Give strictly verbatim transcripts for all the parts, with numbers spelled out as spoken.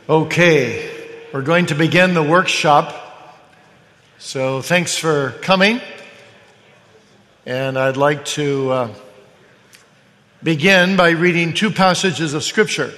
Okay, we're going to begin the workshop. So thanks for coming. And I'd like to uh, begin by reading two passages of Scripture.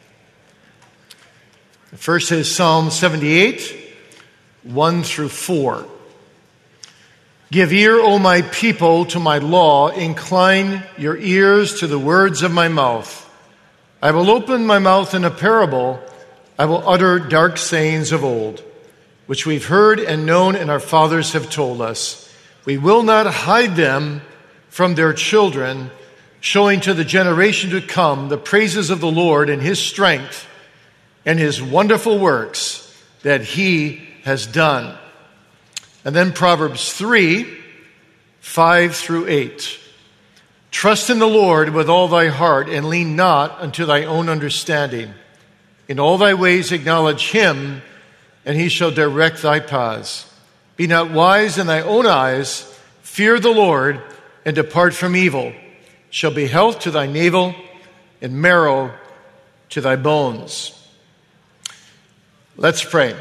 The first is Psalm seventy-eight, one through four. Give ear, O my people, to my law. Incline your ears to the words of my mouth. I will open my mouth in a parable. I will utter dark sayings of old, which we've heard and known and our fathers have told us. We will not hide them from their children, showing to the generation to come the praises of the Lord and his strength and his wonderful works that he has done. And then Proverbs three, five through eight. Trust in the Lord with all thy heart and lean not unto thy own understanding. In all thy ways acknowledge him, and he shall direct thy paths. Be not wise in thy own eyes. Fear the Lord, and depart from evil. Shall be health to thy navel, and marrow to thy bones. Let's pray.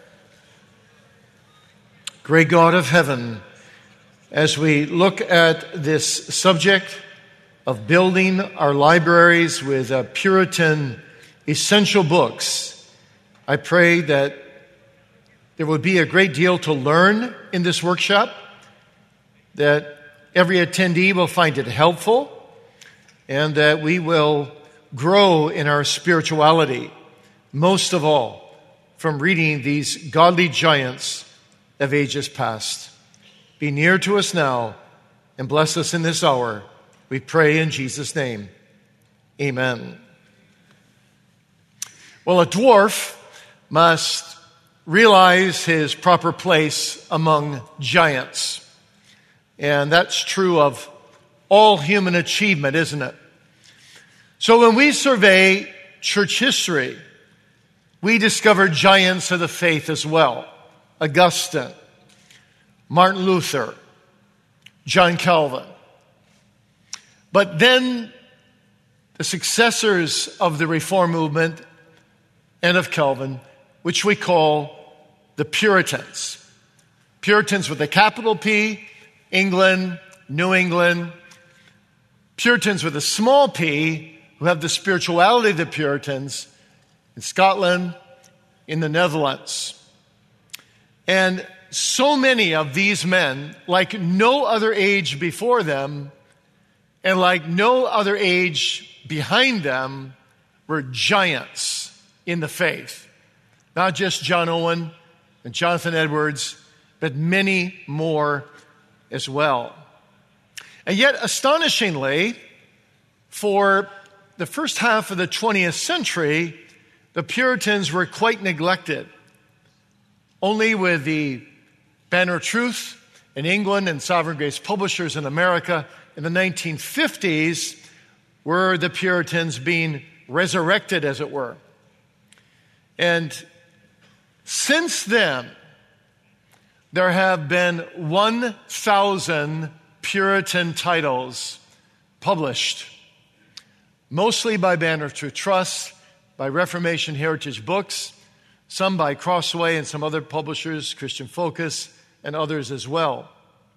Great God of heaven, as we look at this subject of building our libraries with uh, Puritan essential books, I pray that there would be a great deal to learn in this workshop, that every attendee will find it helpful, and that we will grow in our spirituality, most of all from reading these godly giants of ages past. Be near to us now and bless us in this hour. We pray in Jesus' name. Amen. Well, a dwarf must realize his proper place among giants. And that's true of all human achievement, isn't it? So when we survey church history, we discover giants of the faith as well. Augustine, Martin Luther, John Calvin. But then the successors of the Reform movement and of Calvin, which we call the Puritans. Puritans with a capital P, England, New England. Puritans with a small p, who have the spirituality of the Puritans in Scotland, in the Netherlands. And so many of these men, like no other age before them, and like no other age behind them, were giants in the faith. Not just John Owen and Jonathan Edwards, but many more as well. And yet, astonishingly, for the first half of the twentieth century, the Puritans were quite neglected. Only with the Banner of Truth in England and Sovereign Grace Publishers in America in the nineteen fifties were the Puritans being resurrected, as it were. And since then, there have been one thousand Puritan titles published, mostly by Banner of Truth Trust, by Reformation Heritage Books, some by Crossway and some other publishers, Christian Focus, and others as well.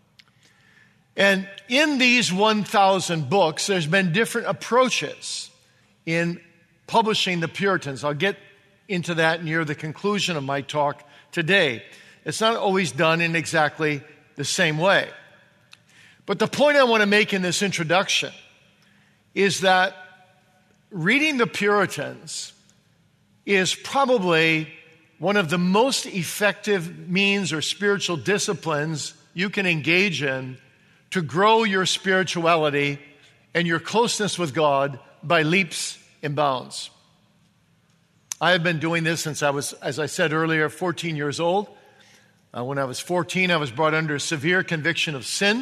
And in these one thousand books, there's been different approaches in publishing the Puritans. I'll get into that near the conclusion of my talk today. It's not always done in exactly the same way. But the point I want to make in this introduction is that reading the Puritans is probably one of the most effective means or spiritual disciplines you can engage in to grow your spirituality and your closeness with God by leaps and bounds. I have been doing this since I was, as I said earlier, fourteen years old. Uh, when I was fourteen, I was brought under a severe conviction of sin.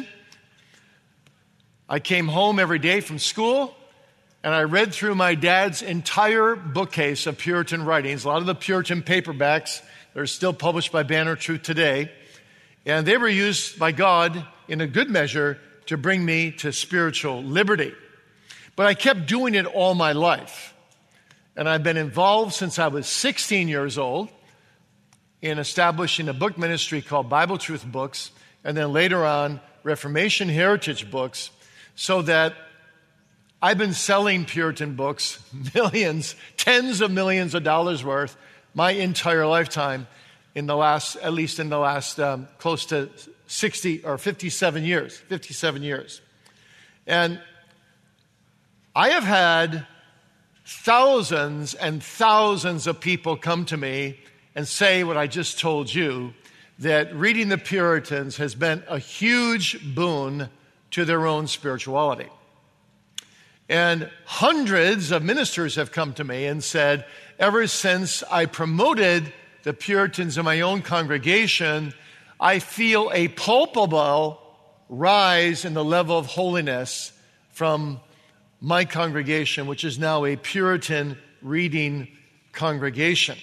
I came home every day from school, and I read through my dad's entire bookcase of Puritan writings, a lot of the Puritan paperbacks that are still published by Banner of Truth today. And they were used by God in a good measure to bring me to spiritual liberty. But I kept doing it all my life. And I've been involved since I was sixteen years old in establishing a book ministry called Bible Truth Books, and then later on, Reformation Heritage Books, so that I've been selling Puritan books, millions, tens of millions of dollars worth, my entire lifetime, in the last, at least in the last um, close to sixty or fifty-seven years, fifty-seven years. And I have had thousands and thousands of people come to me and say what I just told you, that reading the Puritans has been a huge boon to their own spirituality. And hundreds of ministers have come to me and said, ever since I promoted the Puritans in my own congregation, I feel a palpable rise in the level of holiness from my congregation, which is now a Puritan reading congregation.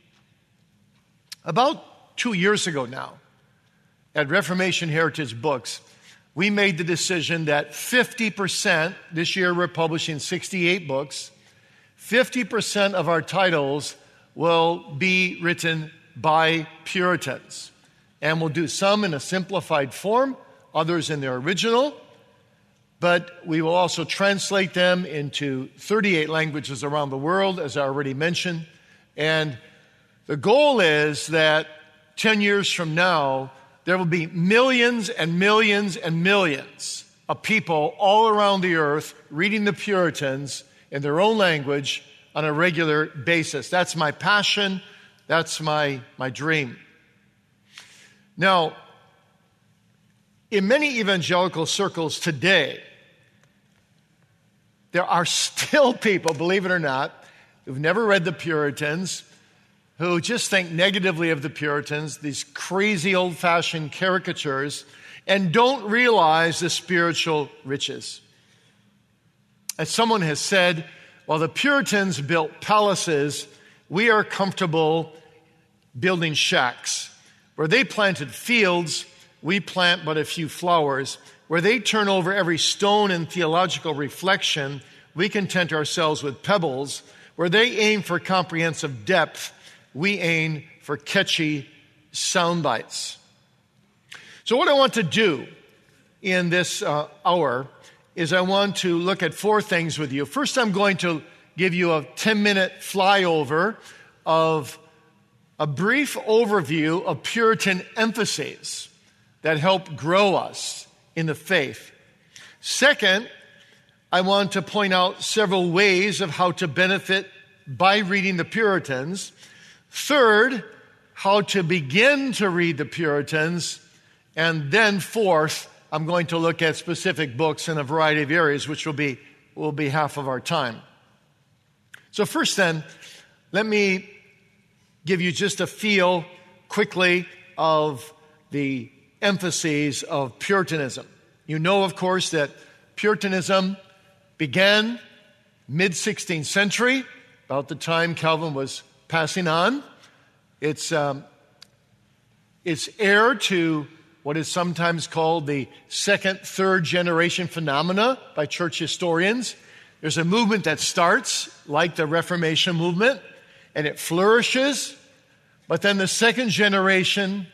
About two years ago now, at Reformation Heritage Books, we made the decision that fifty percent, this year we're publishing sixty-eight books, fifty percent of our titles will be written by Puritans. And we'll do some in a simplified form, others in their original, but we will also translate them into thirty-eight languages around the world, as I already mentioned. And the goal is that ten years from now, there will be millions and millions and millions of people all around the earth reading the Puritans in their own language on a regular basis. That's my passion. That's my, my dream. Now, in many evangelical circles today, there are still people, believe it or not, who've never read the Puritans, who just think negatively of the Puritans, these crazy old-fashioned caricatures, and don't realize the spiritual riches. As someone has said, while the Puritans built palaces, we are comfortable building shacks. Where they planted fields, we plant but a few flowers. Where they turn over every stone in theological reflection, we content ourselves with pebbles. Where they aim for comprehensive depth, we aim for catchy sound bites. So what I want to do in this uh, hour is I want to look at four things with you. First, I'm going to give you a ten-minute flyover of a brief overview of Puritan emphases that help grow us in the faith. Second, I want to point out several ways of how to benefit by reading the Puritans. Third, how to begin to read the Puritans. And then fourth, I'm going to look at specific books in a variety of areas, which will be, will be half of our time. So first then, let me give you just a feel quickly of the emphases of Puritanism. You know, of course, that Puritanism began mid-sixteenth century, about the time Calvin was passing on. It's, um, it's heir to what is sometimes called the second, third generation phenomena by church historians. There's a movement that starts like the Reformation movement, and it flourishes. But then the second generation,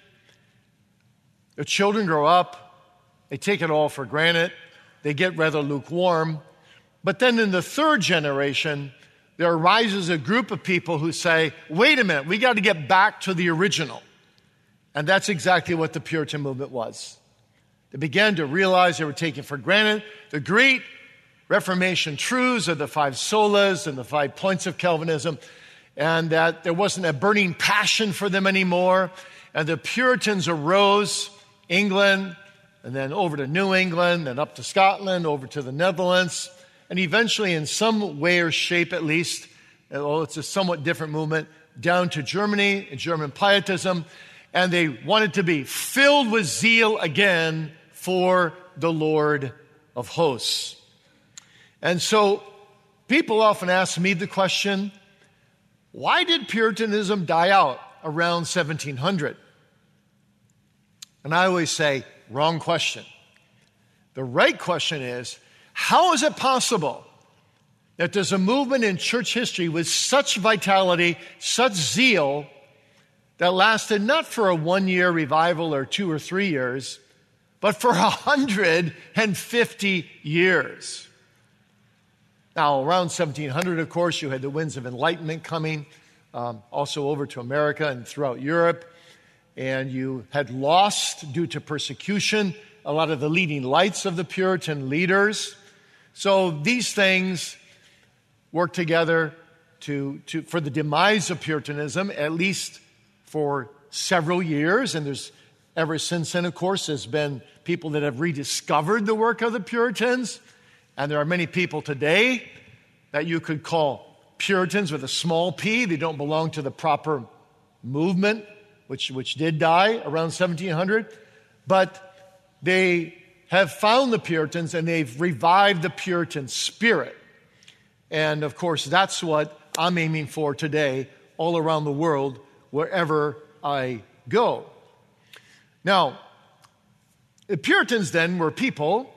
the children grow up, they take it all for granted, they get rather lukewarm. But then in the third generation, there arises a group of people who say, wait a minute, we got to get back to the original. And that's exactly what the Puritan movement was. They began to realize they were taking for granted the great Reformation truths of the five solas and the five points of Calvinism, and that there wasn't a burning passion for them anymore. And the Puritans arose, England, and then over to New England, and up to Scotland, over to the Netherlands, and eventually in some way or shape at least, well, it's a somewhat different movement, down to Germany and German Pietism, and they wanted to be filled with zeal again for the Lord of hosts. And so people often ask me the question, why did Puritanism die out around seventeen hundred? And I always say, wrong question. The right question is, how is it possible that there's a movement in church history with such vitality, such zeal, that lasted not for a one-year revival or two or three years, but for one hundred fifty years. Now, around seventeen hundred, of course, you had the winds of enlightenment coming, um, also over to America and throughout Europe. And you had lost, due to persecution, a lot of the leading lights of the Puritan leaders. So these things work together to, to for the demise of Puritanism, at least for several years. And there's ever since then, of course, there's been people that have rediscovered the work of the Puritans. And there are many people today that you could call Puritans with a small p. They don't belong to the proper movement, which, which did die around seventeen hundred. But they have found the Puritans and they've revived the Puritan spirit. And of course, that's what I'm aiming for today all around the world, wherever I go. Now, the Puritans then were people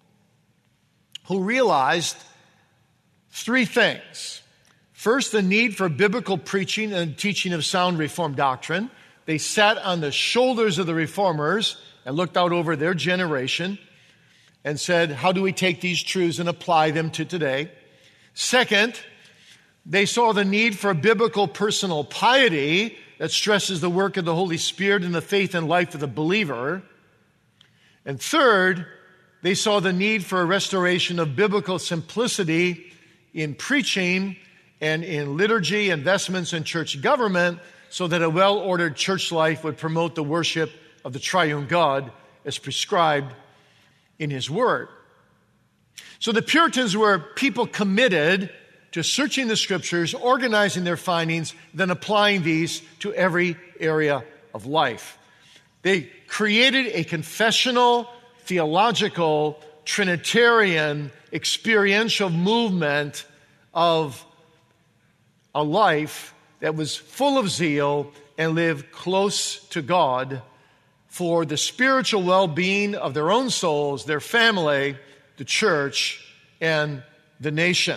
who realized three things. First, the need for biblical preaching and teaching of sound Reformed doctrine. They sat on the shoulders of the Reformers and looked out over their generation and said, how do we take these truths and apply them to today? Second, they saw the need for biblical personal piety that stresses the work of the Holy Spirit in the faith and life of the believer. And third, they saw the need for a restoration of biblical simplicity in preaching and in liturgy, investments in church government, so that a well-ordered church life would promote the worship of the triune God as prescribed in His Word. So the Puritans were people committed to searching the Scriptures, organizing their findings, then applying these to every area of life. They created a confessional, theological, Trinitarian, experiential movement of a life that was full of zeal and lived close to God for the spiritual well-being of their own souls, their family, the church, and the nation.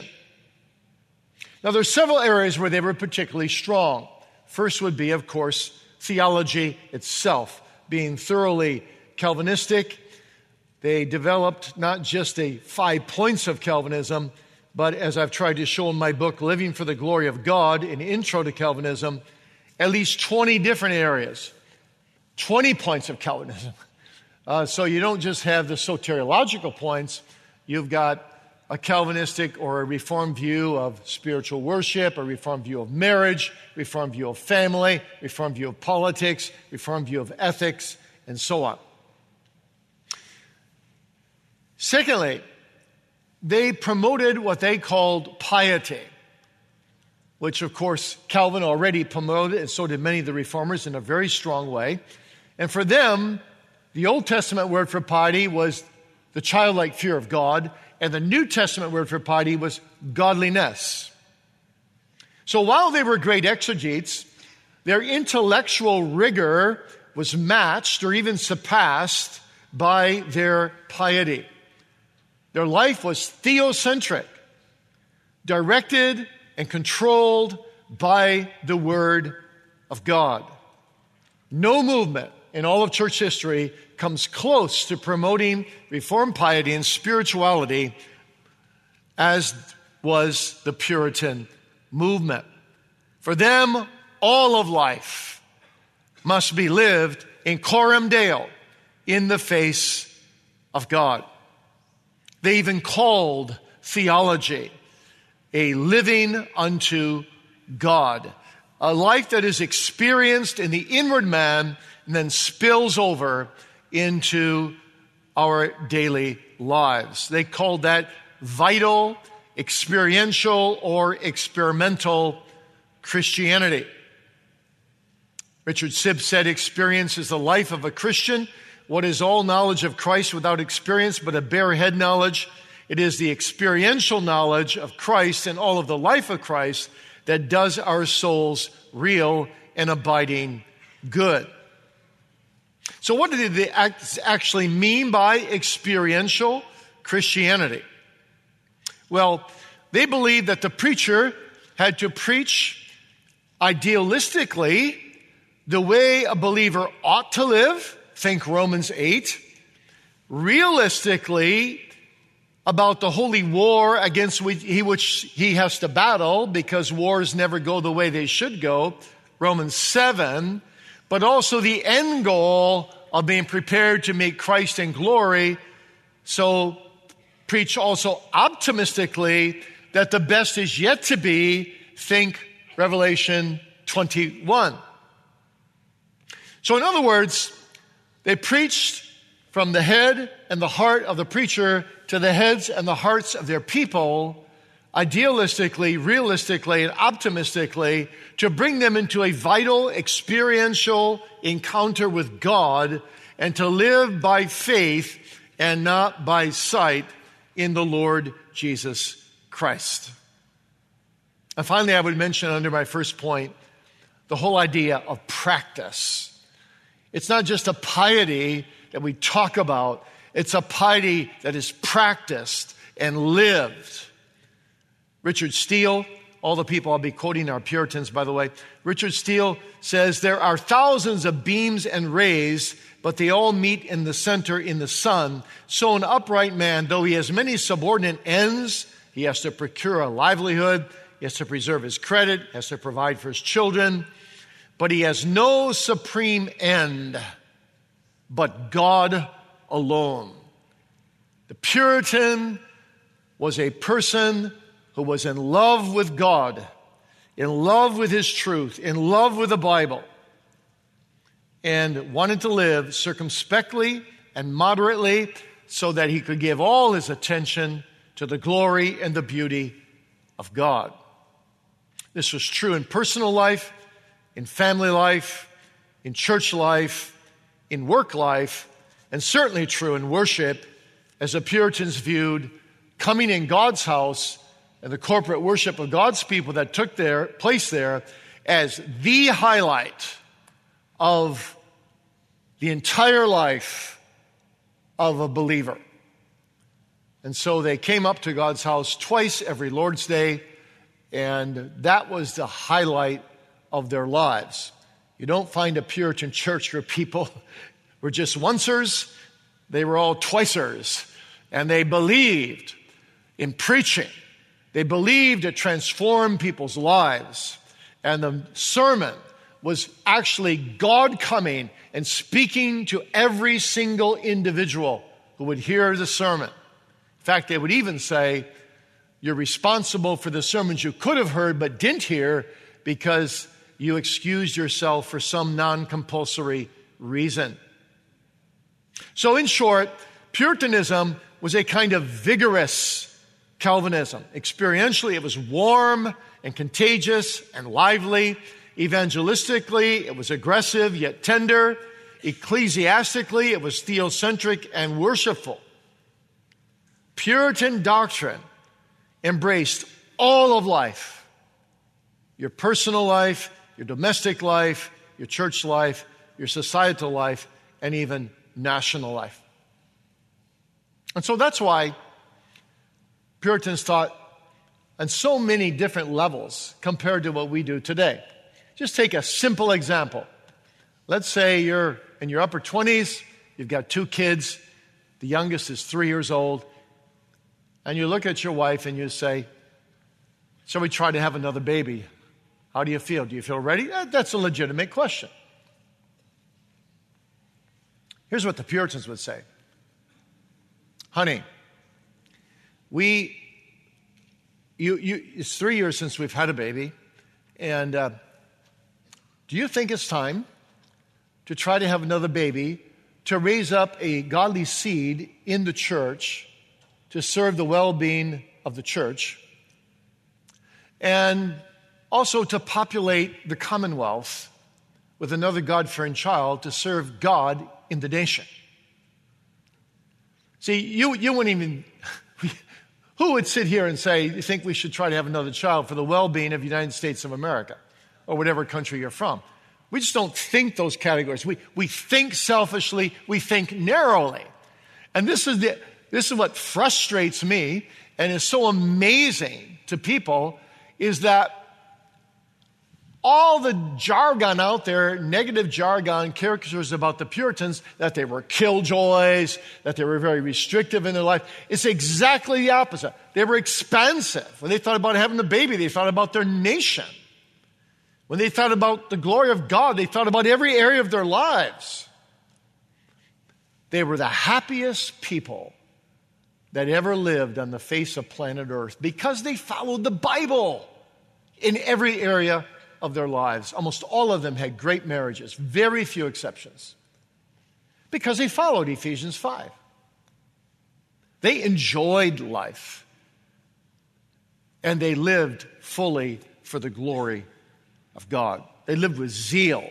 Now, there are several areas where they were particularly strong. First would be, of course, theology itself, being thoroughly Calvinistic. They developed not just the five points of Calvinism, but as I've tried to show in my book, Living for the Glory of God, an intro to Calvinism, at least twenty different areas, twenty points of Calvinism. Uh, so you don't just have the soteriological points, you've got a Calvinistic or a Reformed view of spiritual worship, a Reformed view of marriage, Reformed view of family, Reformed view of politics, Reformed view of ethics, and so on. Secondly, they promoted what they called piety, which of course Calvin already promoted, and so did many of the Reformers in a very strong way. And for them, the Old Testament word for piety was the childlike fear of God, and the New Testament word for piety was godliness. So while they were great exegetes, their intellectual rigor was matched or even surpassed by their piety. Their life was theocentric, directed and controlled by the Word of God. No movement in all of church history comes close to promoting Reformed piety and spirituality as was the Puritan movement. For them, all of life must be lived in coram Deo, in the face of God. They even called theology a living unto God, a life that is experienced in the inward man and then spills over into our daily lives. They called that vital, experiential, or experimental Christianity. Richard Sibbes said, "Experience is the life of a Christian. What is all knowledge of Christ without experience but a bare head knowledge? It is the experiential knowledge of Christ and all of the life of Christ that does our souls real and abiding good." So what did they actually mean by experiential Christianity? Well, they believed that the preacher had to preach idealistically the way a believer ought to live, think Romans eight, realistically about the holy war against which he, which he has to battle, because wars never go the way they should go, Romans seven, but also the end goal of being prepared to meet Christ in glory. So preach also optimistically that the best is yet to be, think Revelation twenty-one. So in other words, they preached from the head and the heart of the preacher to the heads and the hearts of their people, idealistically, realistically, and optimistically, to bring them into a vital, experiential encounter with God and to live by faith and not by sight in the Lord Jesus Christ. And finally, I would mention under my first point, the whole idea of practice. It's not just a piety that we talk about. It's a piety that is practiced and lived. Richard Steele, all the people I'll be quoting are Puritans, by the way. Richard Steele says, there are thousands of beams and rays, but they all meet in the center in the sun. So an upright man, though he has many subordinate ends, he has to procure a livelihood, he has to preserve his credit, has to provide for his children, but he has no supreme end but God alone. The Puritan was a person who was in love with God, in love with his truth, in love with the Bible, and wanted to live circumspectly and moderately so that he could give all his attention to the glory and the beauty of God. This was true in personal life, in family life, in church life, in work life, and certainly true in worship, as the Puritans viewed coming in God's house and the corporate worship of God's people that took their place there as the highlight of the entire life of a believer. And so they came up to God's house twice every Lord's Day, and that was the highlight of their lives. You don't find a Puritan church where people were just oncers. They were all twicers. And they believed in preaching. They believed it transformed people's lives. And the sermon was actually God coming and speaking to every single individual who would hear the sermon. In fact, they would even say, you're responsible for the sermons you could have heard but didn't hear because you excused yourself for some non-compulsory reason. So in short, Puritanism was a kind of vigorous Calvinism. Experientially, it was warm and contagious and lively. Evangelistically, it was aggressive yet tender. Ecclesiastically, it was theocentric and worshipful. Puritan doctrine embraced all of life, your personal life, your domestic life, your church life, your societal life, and even national life. And so that's why Puritans taught on so many different levels compared to what we do today. Just take a simple example. Let's say you're in your upper twenties, you've got two kids, the youngest is three years old, and you look at your wife and you say, shall we try to have another baby? How do you feel? Do you feel ready? That's a legitimate question. Here's what the Puritans would say. Honey, we, you, you, it's three years since we've had a baby, and uh, do you think it's time to try to have another baby to raise up a godly seed in the church to serve the well-being of the church, and also to populate the Commonwealth with another God-fearing child to serve God in the nation? See, you, you wouldn't even, who would sit here and say, you think we should try to have another child for the well-being of the United States of America or whatever country you're from? We just don't think those categories. We, we think selfishly, we think narrowly. And this is, the, this is what frustrates me and is so amazing to people is that all the jargon out there, negative jargon, caricatures about the Puritans, that they were killjoys, that they were very restrictive in their life, it's exactly the opposite. They were expansive. When they thought about having a baby, they thought about their nation. When they thought about the glory of God, they thought about every area of their lives. They were the happiest people that ever lived on the face of planet Earth because they followed the Bible in every area of their lives. Almost all of them had great marriages, very few exceptions, because they followed Ephesians five. They enjoyed life, and they lived fully for the glory of God. They lived with zeal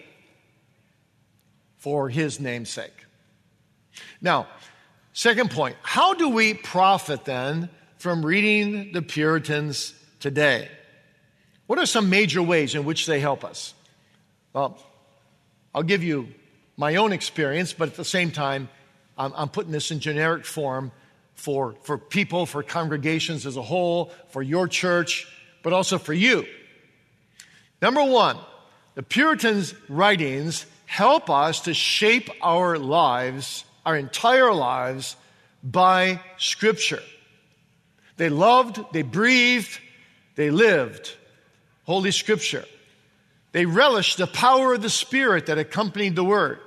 for His name's sake. Now, second point, how do we profit then from reading the Puritans today? What are some major ways in which they help us? Well, I'll give you my own experience, but at the same time, I'm, I'm putting this in generic form for, for people, for congregations as a whole, for your church, but also for you. Number one, the Puritans' writings help us to shape our lives, our entire lives, by Scripture. They loved, they breathed, they lived Holy Scripture. They relished the power of the Spirit that accompanied the Word.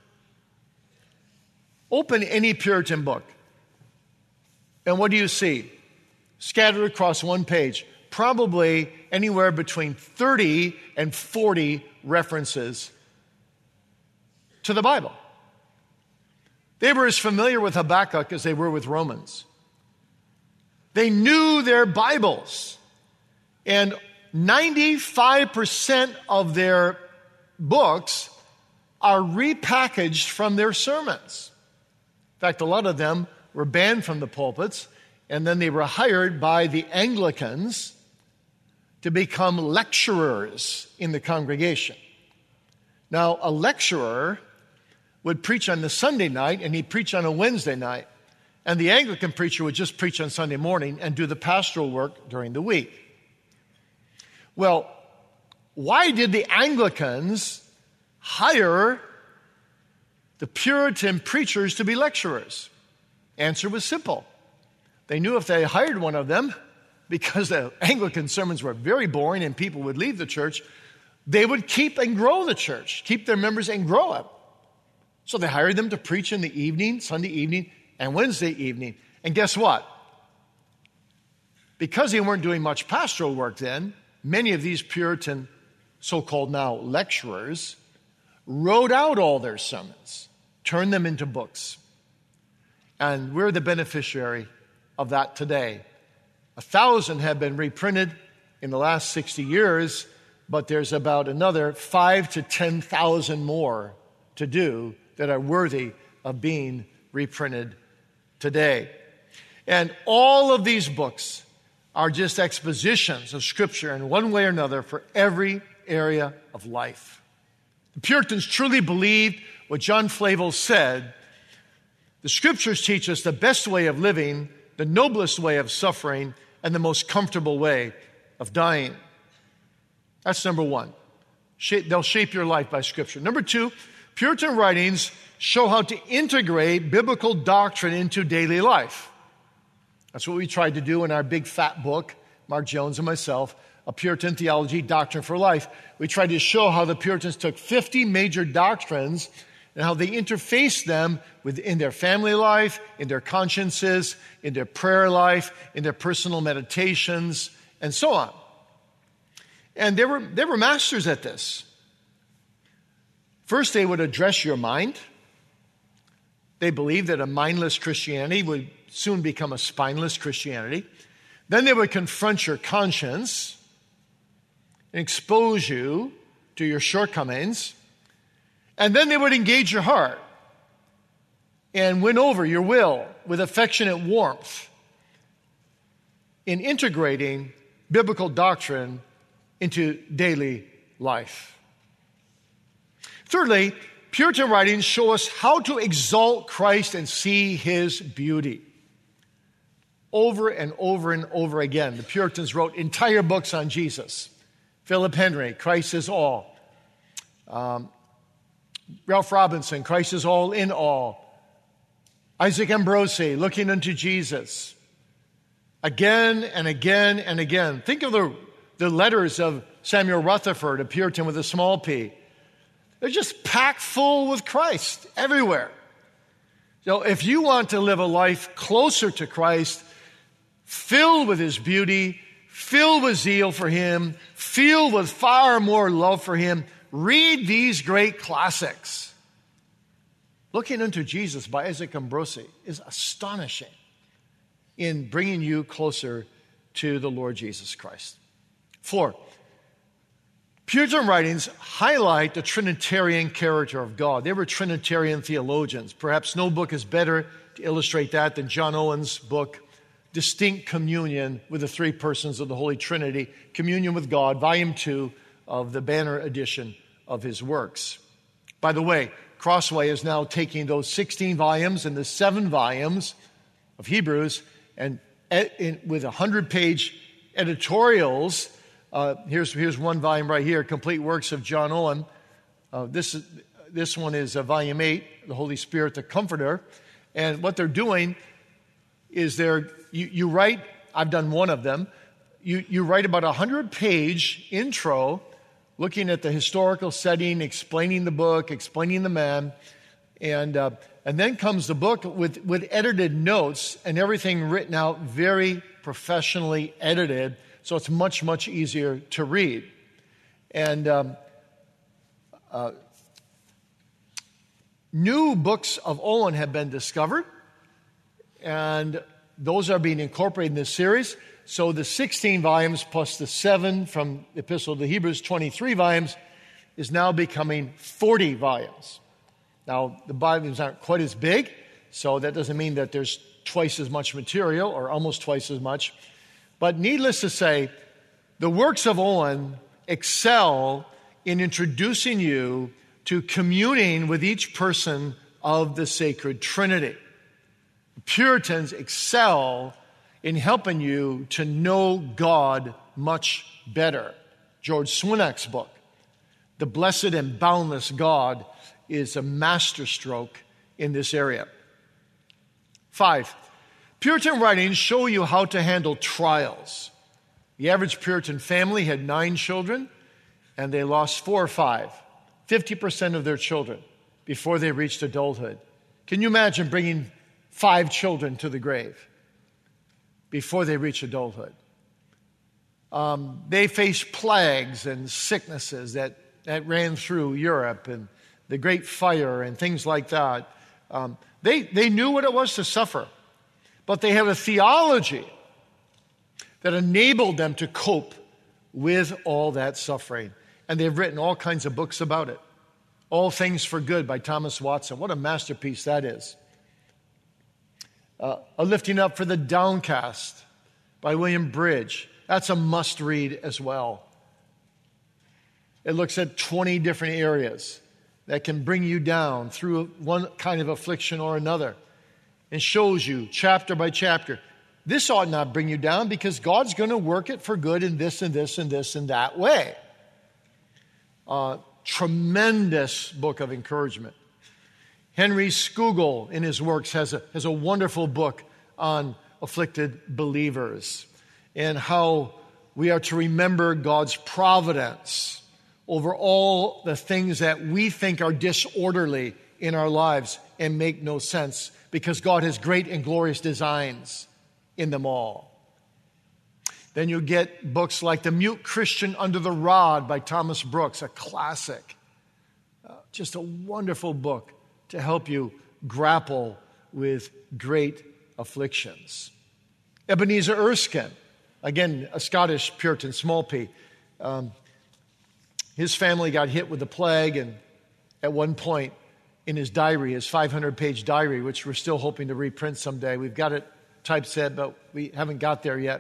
Open any Puritan book, and what do you see? Scattered across one page, probably anywhere between thirty and forty references to the Bible. They were as familiar with Habakkuk as they were with Romans. They knew their Bibles, and ninety-five percent of their books are repackaged from their sermons. In fact, a lot of them were banned from the pulpits, and then they were hired by the Anglicans to become lecturers in the congregation. Now, a lecturer would preach on the Sunday night, and he'd preach on a Wednesday night, and the Anglican preacher would just preach on Sunday morning and do the pastoral work during the week. Well, why did the Anglicans hire the Puritan preachers to be lecturers? Answer was simple. They knew if they hired one of them, because the Anglican sermons were very boring and people would leave the church, they would keep and grow the church, keep their members and grow it. So they hired them to preach in the evening, Sunday evening, and Wednesday evening. And guess what? Because they weren't doing much pastoral work then, many of these Puritan, so-called now lecturers, wrote out all their sermons, turned them into books. And we're the beneficiary of that today. A thousand have been reprinted in the last sixty years, but there's about another five to ten thousand more to do that are worthy of being reprinted today. And all of these books are just expositions of Scripture in one way or another for every area of life. The Puritans truly believed what John Flavel said: the Scriptures teach us the best way of living, the noblest way of suffering, and the most comfortable way of dying. That's number one. They'll shape your life by Scripture. Number two, Puritan writings show how to integrate biblical doctrine into daily life. That's what we tried to do in our big fat book, Mark Jones and myself, A Puritan Theology, Doctrine for Life. We tried to show how the Puritans took fifty major doctrines and how they interfaced them within their family life, in their consciences, in their prayer life, in their personal meditations, and so on. And they were, they were masters at this. First, they would address your mind. They believed that a mindless Christianity would soon become a spineless Christianity. Then they would confront your conscience and expose you to your shortcomings. And then they would engage your heart and win over your will with affectionate warmth in integrating biblical doctrine into daily life. Thirdly, Puritan writings show us how to exalt Christ and see His beauty. over and over and over again. The Puritans wrote entire books on Jesus. Philip Henry, Christ is all. Um, Ralph Robinson, Christ is all in all. Isaac Ambrosi, Looking Unto Jesus. Again and again and again. Think of the, the letters of Samuel Rutherford, a Puritan with a small p. They're just packed full with Christ everywhere. So if you want to live a life closer to Christ, filled with His beauty, filled with zeal for Him, filled with far more love for Him, read these great classics. Looking Unto Jesus by Isaac Ambrosi is astonishing in bringing you closer to the Lord Jesus Christ. Four, Puritan writings highlight the Trinitarian character of God. They were Trinitarian theologians. Perhaps no book is better to illustrate that than John Owen's book, Distinct Communion with the Three Persons of the Holy Trinity, Communion with God, Volume two of the Banner edition of his works. By the way, Crossway is now taking those sixteen volumes and the seven volumes of Hebrews and with one hundred page editorials. Uh, here's, here's one volume right here, Complete Works of John Owen. Uh, this, is, this one is uh, volume eight, The Holy Spirit, the Comforter. And what they're doing is they're, you, you write, I've done one of them, you, you write about a one hundred page intro looking at the historical setting, explaining the book, explaining the man, and uh, and then comes the book with, with edited notes and everything written out very professionally edited, so it's much, much easier to read. And um, uh, new books of Owen have been discovered, and those are being incorporated in this series. So the sixteen volumes plus the seven from the Epistle to the Hebrews, twenty-three volumes, is now becoming forty volumes. Now, the volumes aren't quite as big, so that doesn't mean that there's twice as much material or almost twice as much. But needless to say, the works of Owen excel in introducing you to communing with each person of the sacred Trinity. Puritans excel in helping you to know God much better. George Swinnock's book, The Blessed and Boundless God, is a masterstroke in this area. Five, Puritan writings show you how to handle trials. The average Puritan family had nine children, and they lost four or five, fifty percent of their children, before they reached adulthood. Can you imagine bringing five children to the grave before they reach adulthood? Um, they faced plagues and sicknesses that, that ran through Europe and the Great Fire and things like that. Um, they, they knew what it was to suffer, but they had a theology that enabled them to cope with all that suffering. And they've written all kinds of books about it. All Things for Good by Thomas Watson. What a masterpiece that is. Uh, a Lifting Up for the Downcast by William Bridge. That's a must-read as well. It looks at twenty different areas that can bring you down through one kind of affliction or another, and shows you chapter by chapter. This ought not bring you down because God's going to work it for good in this and this and this and that way. Uh, tremendous book of encouragement. Henry Scougal, in his works, has a, has a wonderful book on afflicted believers and how we are to remember God's providence over all the things that we think are disorderly in our lives and make no sense, because God has great and glorious designs in them all. Then you get books like The Mute Christian Under the Rod by Thomas Brooks, a classic. Uh, just a wonderful book to help you grapple with great afflictions. Ebenezer Erskine, again, a Scottish Puritan, small p. Um, his family got hit with the plague, and at one point in his diary, his five hundred page diary, which we're still hoping to reprint someday, we've got it typeset, but we haven't got there yet.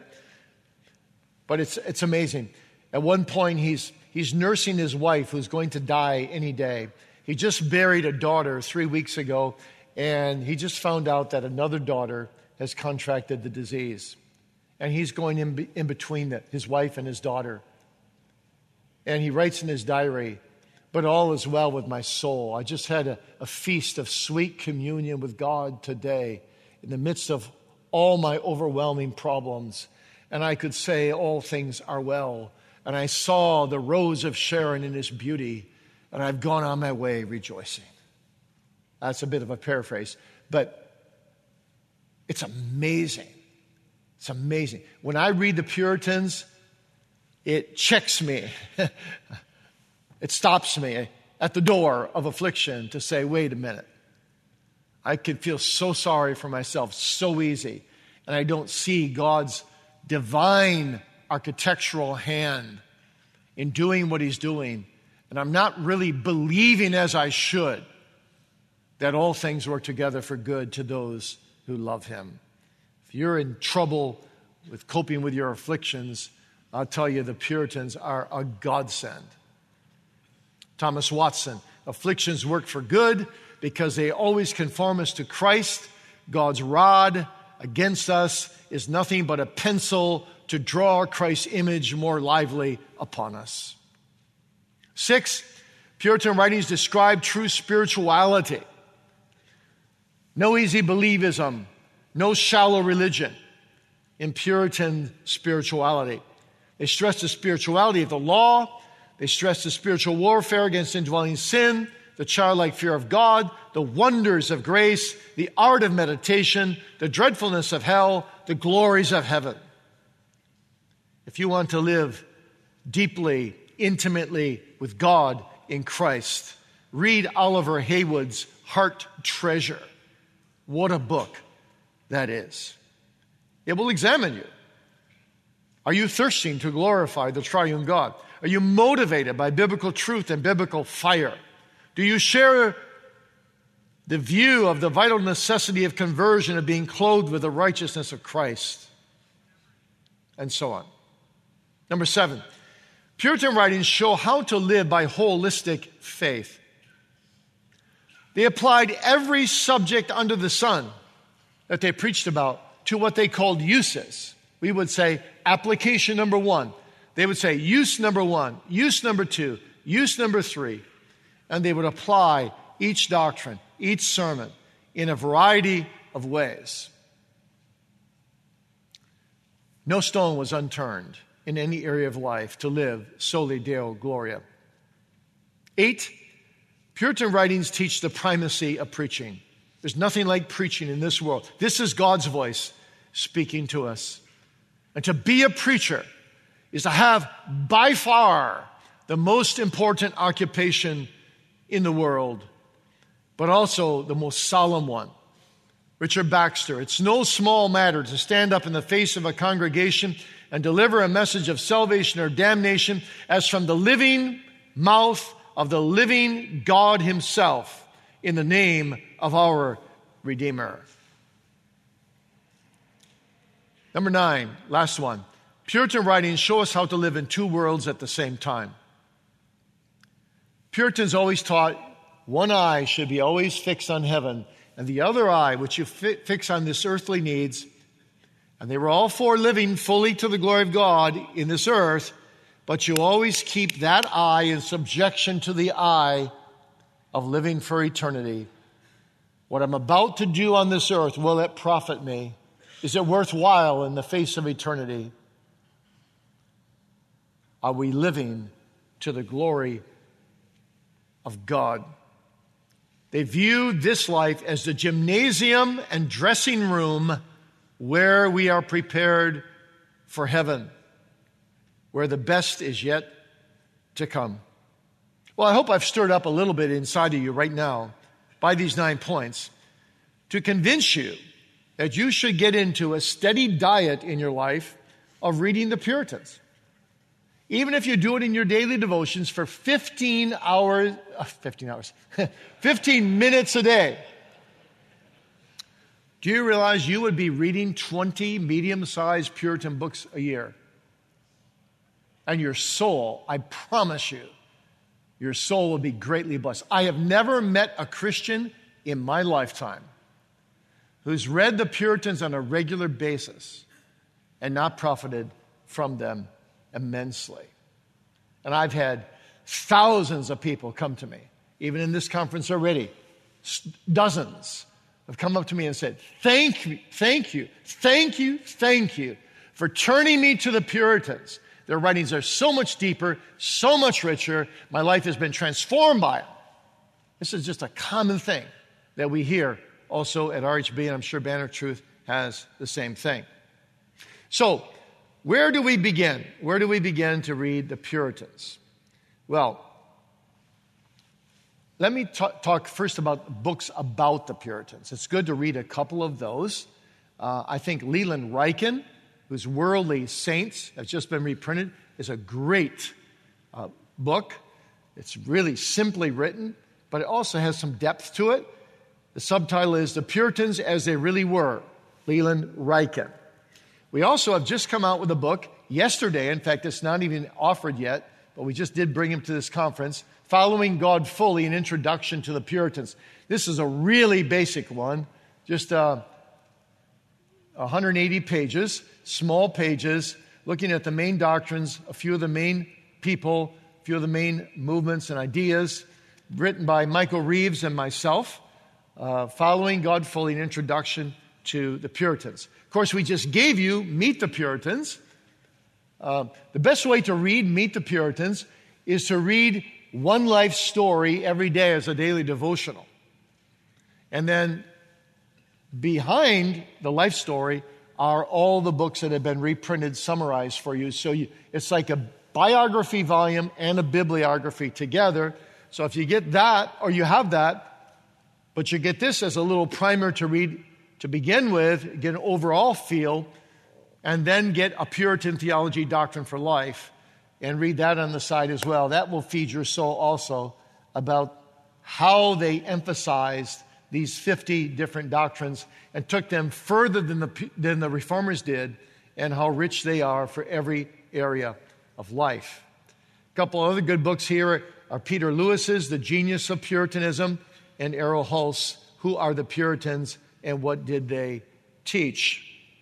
But it's it's amazing. At one point, he's he's nursing his wife who's going to die any day. He just buried a daughter three weeks ago, and he just found out that another daughter has contracted the disease. And he's going in, be, in between the, his wife and his daughter. And he writes in his diary, "But all is well with my soul. I just had a, a feast of sweet communion with God today in the midst of all my overwhelming problems. And I could say all things are well. And I saw the rose of Sharon in its beauty, and I've gone on my way rejoicing." That's a bit of a paraphrase, but it's amazing. It's amazing. When I read the Puritans, it checks me. It stops me at the door of affliction to say, wait a minute. I could feel so sorry for myself so easy, and I don't see God's divine architectural hand in doing what he's doing, and I'm not really believing as I should that all things work together for good to those who love him. If you're in trouble with coping with your afflictions, I'll tell you the Puritans are a godsend. Thomas Watson, afflictions work for good because they always conform us to Christ. God's rod against us is nothing but a pencil to draw Christ's image more lively upon us. Six, Puritan writings describe true spirituality. No easy believism, no shallow religion in Puritan spirituality. They stress the spirituality of the law. They stress the spiritual warfare against indwelling sin, the childlike fear of God, the wonders of grace, the art of meditation, the dreadfulness of hell, the glories of heaven. If you want to live deeply, intimately with God in Christ, read Oliver Haywood's Heart Treasure. What a book that is. It will examine you. Are you thirsting to glorify the triune God? Are you motivated by biblical truth and biblical fire? Do you share the view of the vital necessity of conversion, of being clothed with the righteousness of Christ? And so on. Number seven, Puritan writings show how to live by holistic faith. They applied every subject under the sun that they preached about to what they called uses. We would say application number one. They would say use number one, use number two, use number three. And they would apply each doctrine, each sermon in a variety of ways. No stone was unturned in any area of life to live soli Deo Gloria. Eight, Puritan writings teach the primacy of preaching. There's nothing like preaching in this world. This is God's voice speaking to us. And to be a preacher is to have by far the most important occupation in the world, but also the most solemn one. Richard Baxter, it's no small matter to stand up in the face of a congregation and deliver a message of salvation or damnation as from the living mouth of the living God himself in the name of our Redeemer. Number nine, last one. Puritan writings show us how to live in two worlds at the same time. Puritans always taught one eye should be always fixed on heaven, and the other eye, which you fi- fix on this earthly needs. And they were all for living fully to the glory of God in this earth, but you always keep that eye in subjection to the eye of living for eternity. What I'm about to do on this earth, will it profit me? Is it worthwhile in the face of eternity? Are we living to the glory of God? They viewed this life as the gymnasium and dressing room where we are prepared for heaven, where the best is yet to come. Well, I hope I've stirred up a little bit inside of you right now by these nine points to convince you that you should get into a steady diet in your life of reading the Puritans. Even if you do it in your daily devotions for fifteen hours, uh, fifteen hours, fifteen minutes a day. Do you realize you would be reading twenty medium-sized Puritan books a year? And your soul, I promise you, your soul will be greatly blessed. I have never met a Christian in my lifetime who's read the Puritans on a regular basis and not profited from them immensely. And I've had thousands of people come to me, even in this conference already, dozens have come up to me and said, thank you, thank you, thank you, thank you for turning me to the Puritans. Their writings are so much deeper, so much richer. My life has been transformed by them. This is just a common thing that we hear also at R H B, and I'm sure Banner of Truth has the same thing. So, where do we begin? Where do we begin to read the Puritans? Well, let me t- talk first about books about the Puritans. It's good to read a couple of those. Uh, I think Leland Ryken, whose Worldly Saints has just been reprinted, is a great uh, book. It's really simply written, but it also has some depth to it. The subtitle is The Puritans as They Really Were, Leland Ryken. We also have just come out with a book yesterday. In fact, it's not even offered yet, but we just did bring him to this conference, Following God Fully, an Introduction to the Puritans. This is a really basic one, just uh, one hundred eighty pages, small pages, looking at the main doctrines, a few of the main people, a few of the main movements and ideas, written by Michael Reeves and myself, uh, Following God Fully, an Introduction to the Puritans. Of course, we just gave you Meet the Puritans. Uh, the best way to read Meet the Puritans is to read one life story every day as a daily devotional. And then behind the life story are all the books that have been reprinted, summarized for you. So you, it's like a biography volume and a bibliography together. So if you get that, or you have that, but you get this as a little primer to read to begin with, get an overall feel, and then get a Puritan Theology Doctrine for Life and read that on the side as well. That will feed your soul also about how they emphasized these fifty different doctrines and took them further than the, than the Reformers did, and how rich they are for every area of life. A couple other good books here are Peter Lewis's The Genius of Puritanism and Errol Hulse, Who Are the Puritans and What Did They Teach?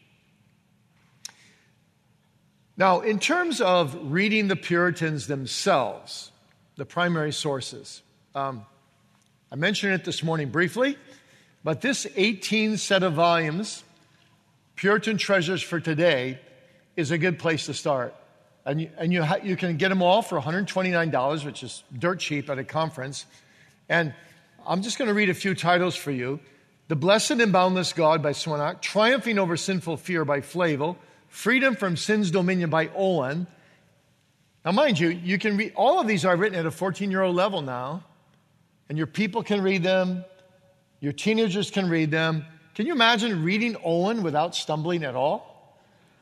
Now, in terms of reading the Puritans themselves, the primary sources, um, I mentioned it this morning briefly, but this eighteen set of volumes, Puritan Treasures for Today, is a good place to start. And you, and you, ha- you can get them all for one hundred twenty-nine dollars, which is dirt cheap at a conference. And I'm just going to read a few titles for you. The Blessed and Boundless God by Swinnock, Triumphing Over Sinful Fear by Flavel, Freedom from Sin's Dominion by Owen. Now, mind you, you can read, all of these are written at a fourteen-year-old level now, and your people can read them, your teenagers can read them. Can you imagine reading Owen without stumbling at all?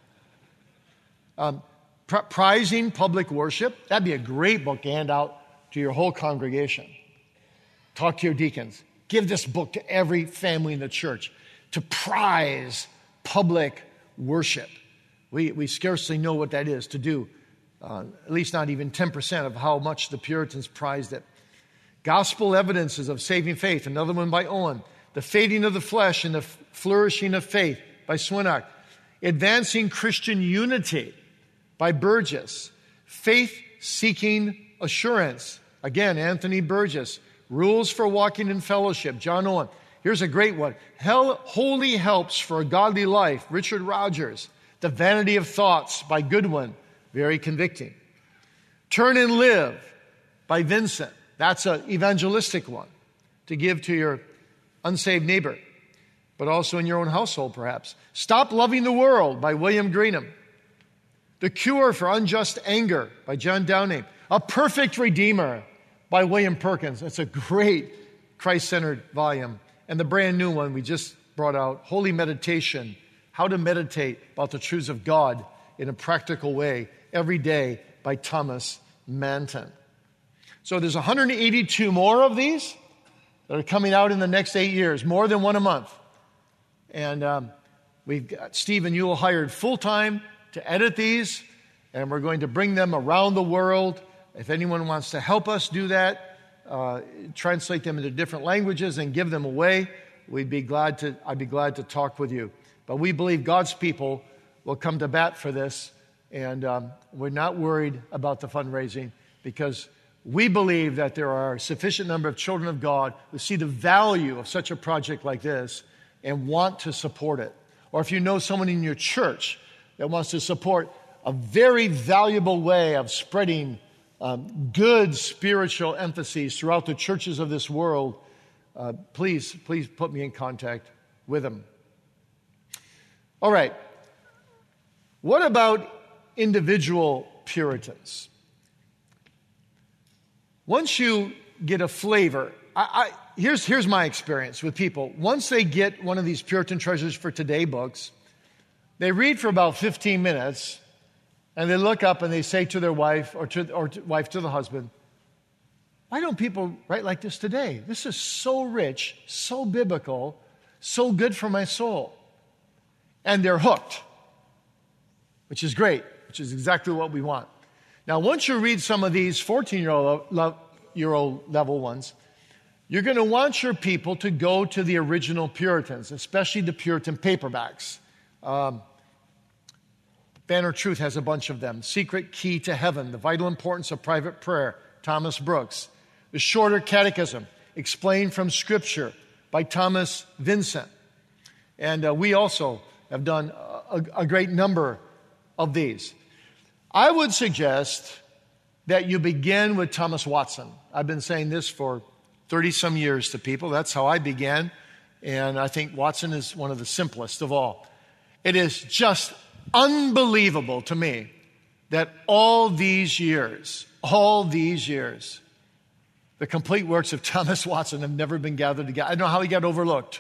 Um, pr- prizing Public Worship, that'd be a great book to hand out to your whole congregation. Talk to your deacons. Give this book to every family in the church to prize public worship. We, we scarcely know what that is to do, uh, at least not even ten percent of how much the Puritans prized it. Gospel Evidences of Saving Faith, another one by Owen. The Fading of the Flesh and the Flourishing of Faith by Swinnock. Advancing Christian Unity by Burgess. Faith-Seeking Assurance, again, Anthony Burgess. Rules for Walking in Fellowship, John Owen. Here's a great one. Hell, Holy Helps for a Godly Life, Richard Rogers. The Vanity of Thoughts by Goodwin, very convicting. Turn and Live by Vincent. That's an evangelistic one to give to your unsaved neighbor, but also in your own household perhaps. Stop Loving the World by William Greenham. The Cure for Unjust Anger by John Downey. A Perfect Redeemer by William Perkins. It's a great Christ-centered volume. And the brand new one we just brought out, Holy Meditation, How to Meditate about the Truths of God in a Practical Way Every Day by Thomas Manton. So there's one hundred eighty-two more of these that are coming out in the next eight years, more than one a month. And um, we've got Stephen Ewell hired full-time to edit these, and we're going to bring them around the world. If anyone wants to help us do that, uh, translate them into different languages and give them away, we'd be glad to, I'd be glad to talk with you. But we believe God's people will come to bat for this, and um, we're not worried about the fundraising because we believe that there are a sufficient number of children of God who see the value of such a project like this and want to support it. Or if you know someone in your church that wants to support a very valuable way of spreading um, good spiritual emphases throughout the churches of this world, uh, please, please put me in contact with them. All right. What about individual Puritans? Once you get a flavor, I, I, here's, here's my experience with people. Once they get one of these Puritan Treasures for Today books, they read for about fifteen minutes, and they look up and they say to their wife or to, or to, wife to the husband, why don't people write like this today? This is so rich, so biblical, so good for my soul. And they're hooked, which is great, which is exactly what we want. Now, once you read some of these fourteen-year-old level ones, you're going to want your people to go to the original Puritans, especially the Puritan paperbacks. Um, Banner Truth has a bunch of them. Secret Key to Heaven, The Vital Importance of Private Prayer, Thomas Brooks. The Shorter Catechism, Explained from Scripture by Thomas Vincent. And uh, we also have done a, a great number of these. I would suggest that you begin with Thomas Watson. I've been saying this for thirty-some years to people. That's how I began. And I think Watson is one of the simplest of all. It is just unbelievable to me that all these years, all these years, the complete works of Thomas Watson have never been gathered together. I don't know how he got overlooked.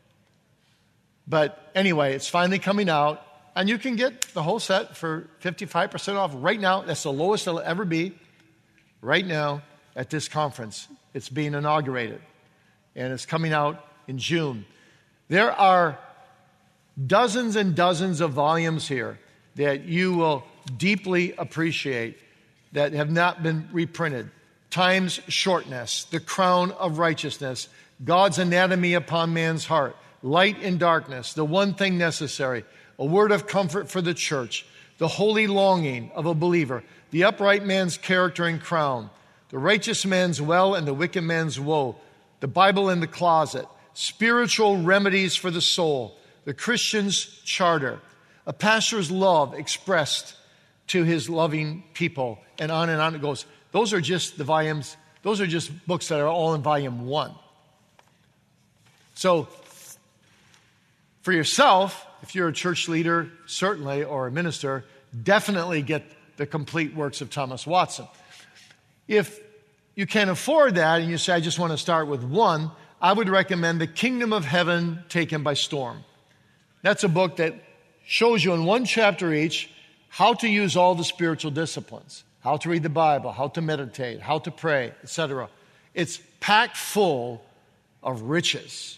But anyway, it's finally coming out. And you can get the whole set for fifty-five percent off right now. That's the lowest it'll ever be right now at this conference. It's being inaugurated. And it's coming out in June. There are dozens and dozens of volumes here that you will deeply appreciate that have not been reprinted. Time's Shortness, The Crown of Righteousness, God's Anatomy upon Man's Heart, Light in Darkness, The One Thing Necessary, A Word of Comfort for the Church, The Holy Longing of a Believer, The Upright Man's Character and Crown, The Righteous Man's Well and the Wicked Man's Woe, The Bible in the Closet, Spiritual Remedies for the Soul, The Christian's Charter, A Pastor's Love Expressed to His Loving People, and on and on it goes. Those are just the volumes, those are just books that are all in volume one. So, for yourself, if you're a church leader, certainly, or a minister, definitely get the complete works of Thomas Watson. If you can't afford that and you say, I just want to start with one, I would recommend The Kingdom of Heaven Taken by Storm. That's a book that shows you in one chapter each how to use all the spiritual disciplines, how to read the Bible, how to meditate, how to pray, et cetera. It's packed full of riches.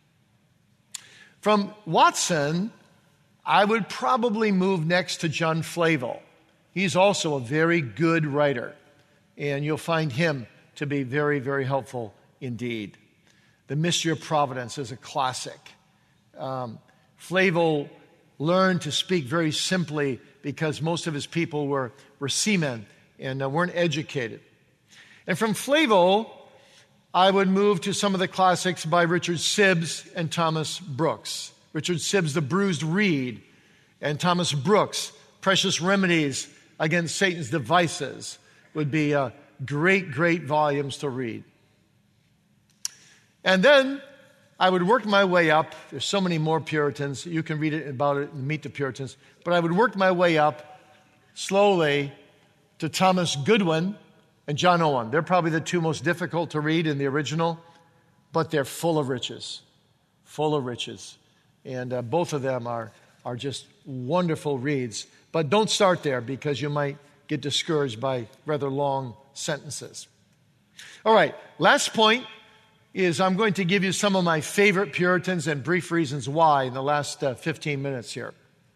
From Watson, I would probably move next to John Flavel. He's also a very good writer, and you'll find him to be very, very helpful indeed. The Mystery of Providence is a classic. Um, Flavel learned to speak very simply because most of his people were, were seamen and uh, weren't educated. And from Flavel, I would move to some of the classics by Richard Sibbes and Thomas Brooks. Richard Sibbes, The Bruised Reed, and Thomas Brooks, Precious Remedies Against Satan's Devices, would be uh, great, great volumes to read. And then I would work my way up. There's so many more Puritans. You can read it about it and meet the Puritans. But I would work my way up slowly to Thomas Goodwin and John Owen. They're probably the two most difficult to read in the original, but they're full of riches, full of riches. And uh, both of them are, are just wonderful reads. But don't start there because you might get discouraged by rather long sentences. All right, last point is I'm going to give you some of my favorite Puritans and brief reasons why in the last uh, fifteen minutes here.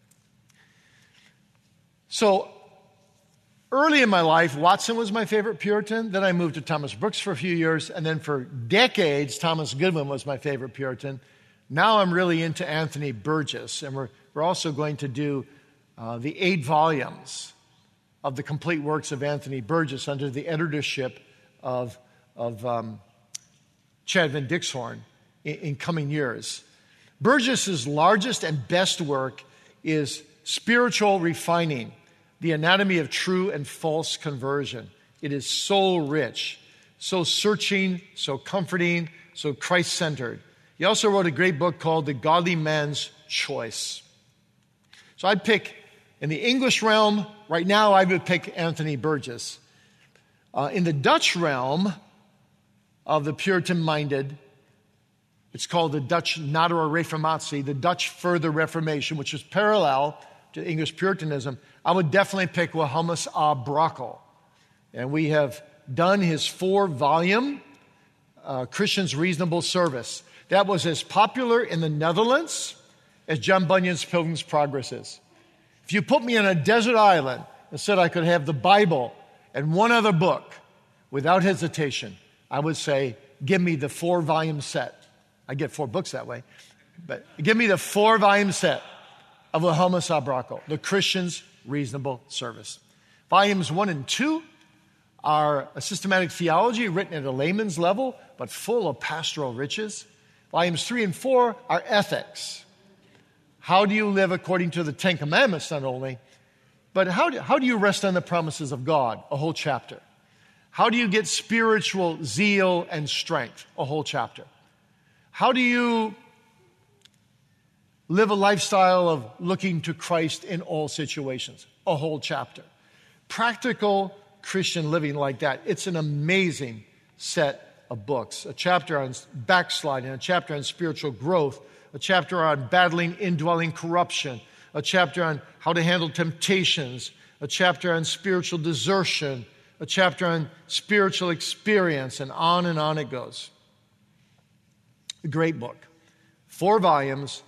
So, early in my life, Watson was my favorite Puritan. Then I moved to Thomas Brooks for a few years. And then for decades, Thomas Goodwin was my favorite Puritan. Now I'm really into Anthony Burgess, and we're, we're also going to do uh, the eight volumes of the complete works of Anthony Burgess under the editorship of, of um, Chad Van Dixhoorn in, in coming years. Burgess's largest and best work is Spiritual Refining, the Anatomy of True and False Conversion. It is so rich, so searching, so comforting, so Christ-centered. He also wrote a great book called The Godly Man's Choice. So I'd pick, in the English realm, right now I would pick Anthony Burgess. Uh, in the Dutch realm of the Puritan-minded, it's called the Dutch Nadere Reformatie, the Dutch Further Reformation, which is parallel to English Puritanism. I would definitely pick Wilhelmus A. Brockel. And we have done his four-volume uh, Christian's Reasonable Service. That was as popular in the Netherlands as John Bunyan's Pilgrim's Progress is. If you put me on a desert island and said I could have the Bible and one other book, without hesitation, I would say, give me the four-volume set. I get four books that way. But give me the four-volume set of Wilhelmus A. Brockel, The Christian's Reasonable Service. Volumes one and two are a systematic theology written at a layman's level, but full of pastoral riches. Volumes three and four are ethics. How do you live according to the Ten Commandments, not only, but how do, how do you rest on the promises of God? A whole chapter. How do you get spiritual zeal and strength? A whole chapter. How do you live a lifestyle of looking to Christ in all situations? A whole chapter. Practical Christian living like that. It's an amazing set of books. A chapter on backsliding, a chapter on spiritual growth, a chapter on battling indwelling corruption, a chapter on how to handle temptations, a chapter on spiritual desertion, a chapter on spiritual experience, and on and on it goes. A great book. Four volumes.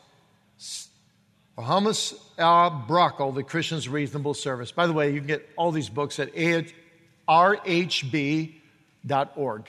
Wilhelmus A. Brockel, The Christian's Reasonable Service. By the way, you can get all these books at r h b dot org.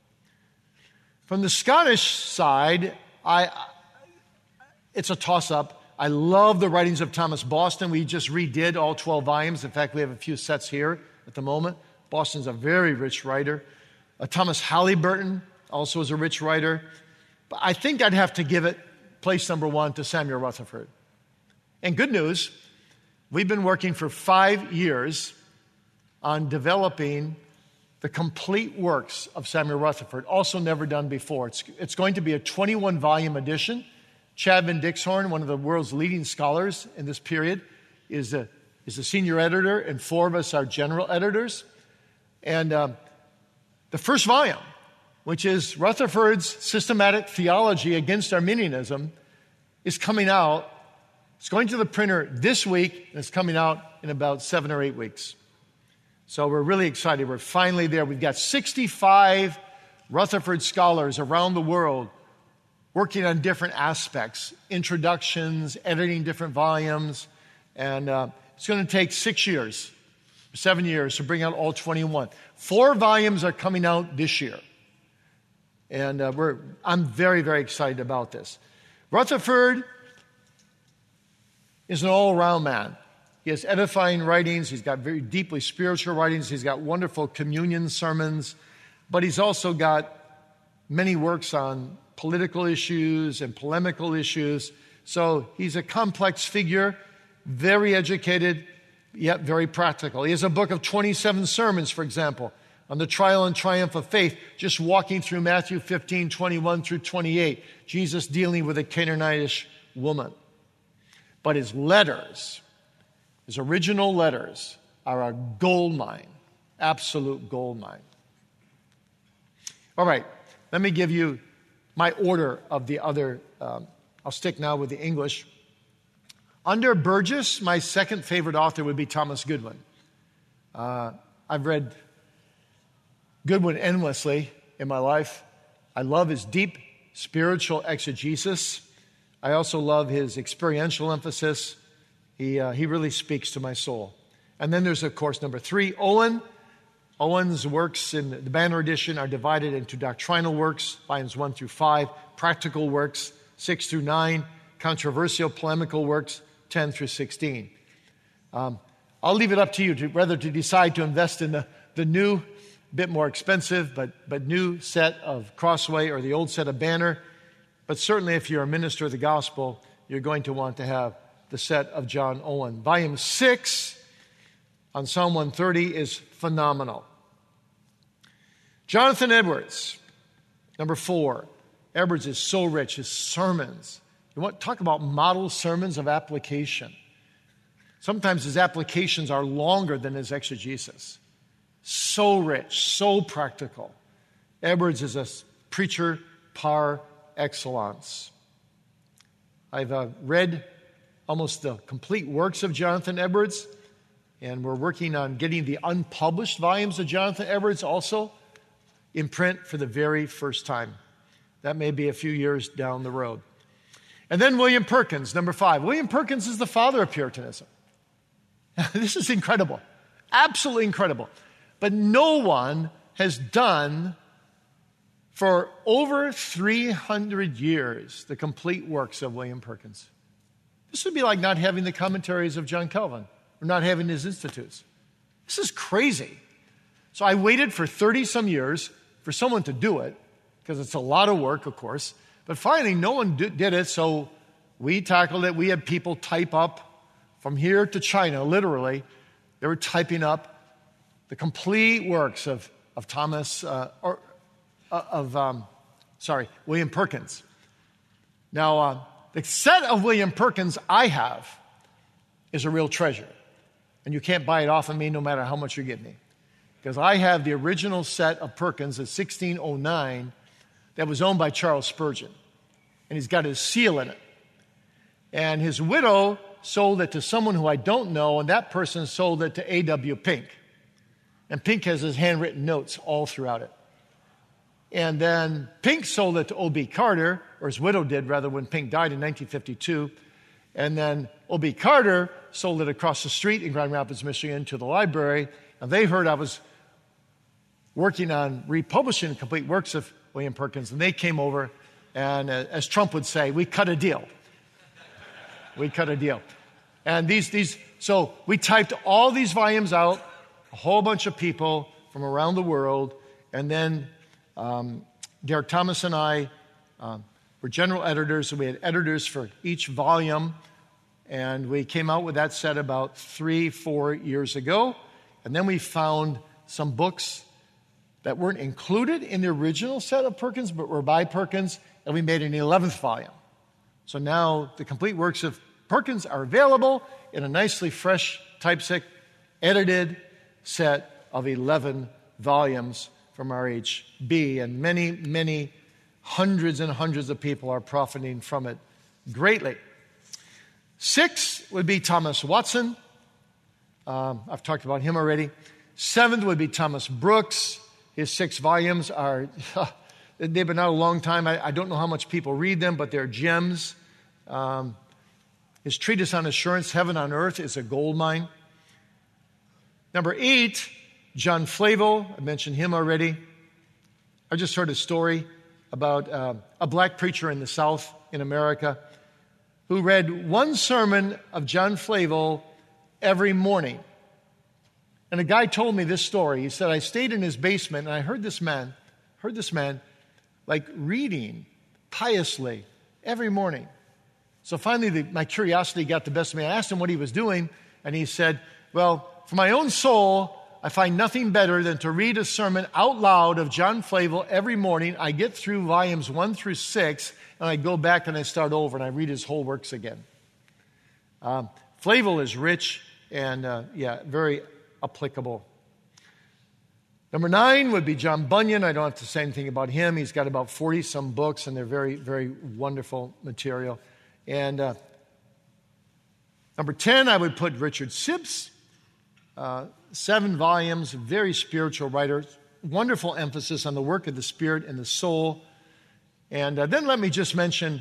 From the Scottish side, I, it's a toss-up. I love the writings of Thomas Boston. We just redid all twelve volumes. In fact, we have a few sets here at the moment. Boston's a very rich writer. Uh, Thomas Halliburton also is a rich writer. But I think I'd have to give it place number one to Samuel Rutherford. And good news, we've been working for five years on developing the complete works of Samuel Rutherford, also never done before. It's, it's going to be a twenty-one volume edition. Chad Van Dixhoorn, one of the world's leading scholars in this period, is the, is the senior editor, and four of us are general editors. And um, the first volume, which is Rutherford's Systematic Theology Against Arminianism, is coming out. It's going to the printer this week, and it's coming out in about seven or eight weeks. So we're really excited. We're finally there. We've got sixty-five Rutherford scholars around the world working on different aspects, introductions, editing different volumes, and uh, it's going to take six years, seven years to bring out all twenty-one. Four volumes are coming out this year, and uh, we're I'm very, very excited about this. Rutherford is an all-around man. He has edifying writings. He's got very deeply spiritual writings. He's got wonderful communion sermons, but he's also got many works on political issues and polemical issues. So he's a complex figure, very educated, yet very practical. He has a book of twenty-seven sermons, for example, on the trial and triumph of faith, just walking through Matthew fifteen, twenty-one through twenty-eight, Jesus dealing with a Canaanitish woman. But his letters, his original letters, are a gold mine, absolute gold mine. All right, let me give you my order of the other. Um, I'll stick now with the English. Under Burgess, my second favorite author would be Thomas Goodwin. Uh, I've read Goodwin endlessly in my life. I love his deep spiritual exegesis. I also love his experiential emphasis. He, uh, he really speaks to my soul. And then there's, of course, number three, Owen. Owen's works in the Banner edition are divided into doctrinal works, volumes one through five, practical works, six through nine, controversial, polemical works, ten through sixteen. Um, I'll leave it up to you to whether to decide to invest in the, the new, bit more expensive, but, but new set of Crossway or the old set of Banner. But certainly if you're a minister of the gospel, you're going to want to have the set of John Owen. Volume six on Psalm one thirty is phenomenal. Jonathan Edwards, number four. Edwards is so rich. His sermons. You want to talk about model sermons of application. Sometimes his applications are longer than his exegesis. So rich, so practical. Edwards is a preacher par excellence. I've uh, read almost the complete works of Jonathan Edwards, and we're working on getting the unpublished volumes of Jonathan Edwards also in print for the very first time. That may be a few years down the road. And then William Perkins, number five. William Perkins is the father of Puritanism. This is incredible. Absolutely incredible. But no one has done for over three hundred years the complete works of William Perkins. This would be like not having the commentaries of John Calvin or not having his institutes. This is crazy. So I waited for thirty some years for someone to do it, because it's a lot of work, of course. But finally, no one did it, so we tackled it. We had people type up from here to China, literally. They were typing up the complete works of, of Thomas, uh, or uh, of, um, sorry, William Perkins. Now, uh, the set of William Perkins I have is a real treasure. And you can't buy it off of me no matter how much you give me. Because I have the original set of Perkins of sixteen oh nine that was owned by Charles Spurgeon. And he's got his seal in it. And his widow sold it to someone who I don't know, and that person sold it to A W Pink. And Pink has his handwritten notes all throughout it. And then Pink sold it to O B Carter, or his widow did, rather, when Pink died in nineteen fifty-two. And then O B Carter sold it across the street in Grand Rapids, Michigan, to the library. And they heard I was working on republishing the complete works of William Perkins, and they came over, and uh, as Trump would say, we cut a deal. We cut a deal. And these, these, so we typed all these volumes out, a whole bunch of people from around the world, and then um, Derek Thomas and I um, were general editors, so we had editors for each volume, and we came out with that set about three, four years ago, and then we found some books that weren't included in the original set of Perkins, but were by Perkins, and we made an eleventh volume. So now the complete works of Perkins are available in a nicely fresh typeset, edited set of eleven volumes from R H B, and many, many hundreds and hundreds of people are profiting from it greatly. Six would be Thomas Watson. Um, I've talked about him already. Seventh would be Thomas Brooks. His six volumes are, they've been out a long time. I, I don't know how much people read them, but they're gems. Um, his treatise on assurance, Heaven on Earth, is a gold mine. Number eight, John Flavel. I mentioned him already. I just heard a story about uh, a black preacher in the South in America who read one sermon of John Flavel every morning. And a guy told me this story. He said, I stayed in his basement and I heard this man, heard this man like reading piously every morning. So finally the, my curiosity got the best of me. I asked him what he was doing, and he said, well, for my own soul, I find nothing better than to read a sermon out loud of John Flavel every morning. I get through volumes one through six, and I go back and I start over and I read his whole works again. Um, Flavel is rich and, uh, yeah, very applicable. Number nine would be John Bunyan. I don't have to say anything about him. He's got about forty-some books, and they're very, very wonderful material. And uh, number ten, I would put Richard Sibbes. Uh, seven volumes, very spiritual writer, wonderful emphasis on the work of the Spirit and the soul. And uh, then let me just mention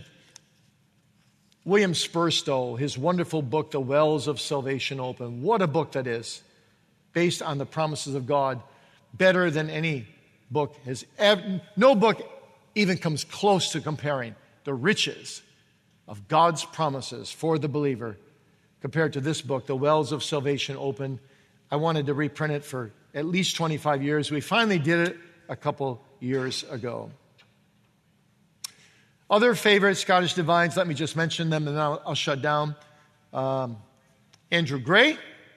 William Spurstow, his wonderful book, The Wells of Salvation Open. What a book that is, based on the promises of God, better than any book has ever, no book even comes close to comparing the riches of God's promises for the believer compared to this book, The Wells of Salvation Open. I wanted to reprint it for at least twenty-five years. We finally did it a couple years ago. Other favorite Scottish divines, let me just mention them and then I'll, I'll shut down. Um, Andrew Gray,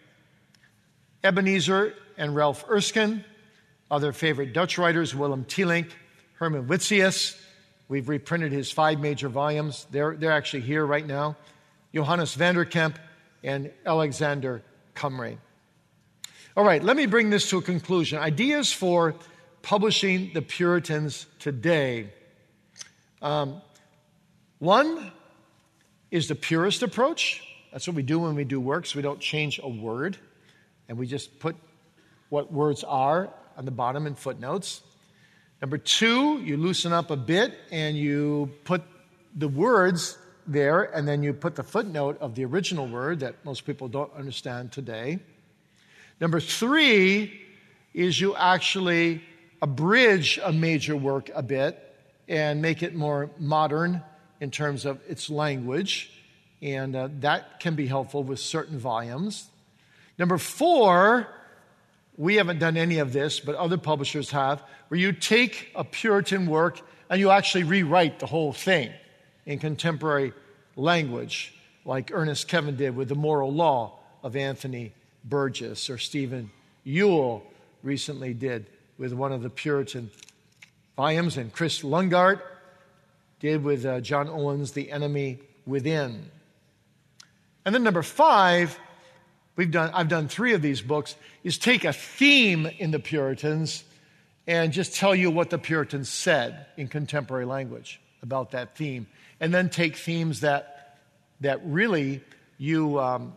Ebenezer and Ralph Erskine. Other favorite Dutch writers, Willem Tielink, Herman Witzius. We've reprinted his five major volumes. They're, they're actually here right now. Johannes Vanderkemp and Alexander Cumray. All right, let me bring this to a conclusion. Ideas for publishing the Puritans today. Um, one is the purist approach. That's what we do when we do works. We don't change a word, and we just put what words are on the bottom in footnotes. Number two, you loosen up a bit and you put the words there, and then you put the footnote of the original word that most people don't understand today. Number three is you actually abridge a major work a bit and make it more modern in terms of its language, and uh, that can be helpful with certain volumes. Number four, we haven't done any of this, but other publishers have, where you take a Puritan work and you actually rewrite the whole thing in contemporary language, like Ernest Kevin did with The Moral Law of Anthony Burgess, or Stephen Ewell recently did with one of the Puritan volumes, and Chris Lungart did with uh, John Owen's The Enemy Within. And then number five, we've done, I've done three of these books, is take a theme in the Puritans and just tell you what the Puritans said in contemporary language about that theme. And then take themes that that really you um,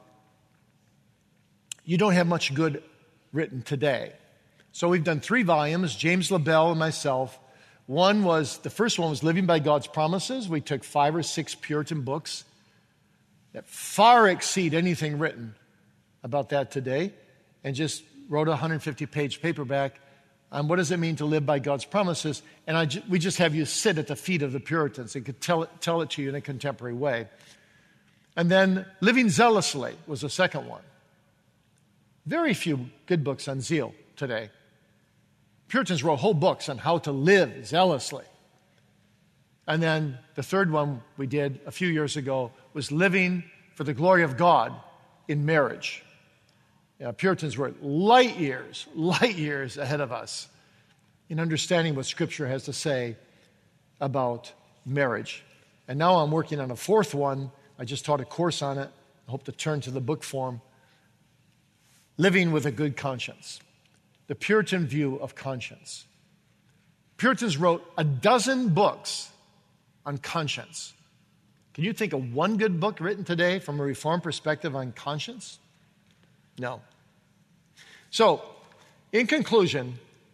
you don't have much good written today. So we've done three volumes, James LaBelle and myself. One was, the first one was Living by God's Promises. We took five or six Puritan books that far exceed anything written about that today, and just wrote a one hundred fifty page paperback on what does it mean to live by God's promises. And I, we just have you sit at the feet of the Puritans and could tell it, tell it to you in a contemporary way. And then Living Zealously was the second one. Very few good books on zeal today. Puritans wrote whole books on how to live zealously. And then the third one we did a few years ago was Living for the Glory of God in Marriage. Yeah, Puritans were light years, light years ahead of us in understanding what Scripture has to say about marriage. And now I'm working on a fourth one. I just taught a course on it. I hope to turn to the book form. Living with a Good Conscience. The Puritan view of conscience. Puritans wrote a dozen books on conscience. Can you think of one good book written today from a Reformed perspective on conscience? No. So, in conclusion,